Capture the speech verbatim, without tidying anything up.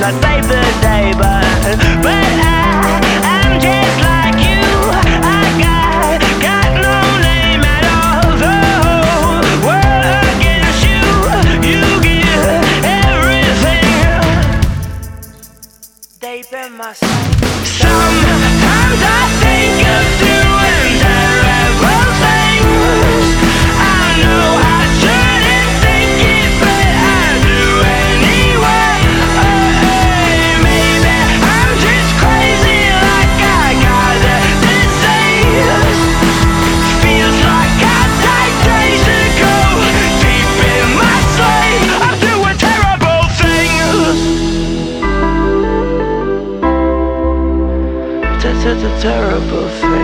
not save the day, but but I, I'm just like you. I got got no name at all. The whole world against you. You give everything. Deep in my soul. Sometimes I think of doing terrible things. I know I shouldn't think it, but I do anyway. Oh, hey, maybe I'm just crazy, like I got a disease. Feels like I died days ago. Deep in my sleep, I'm doing terrible things. That's a terrible thing.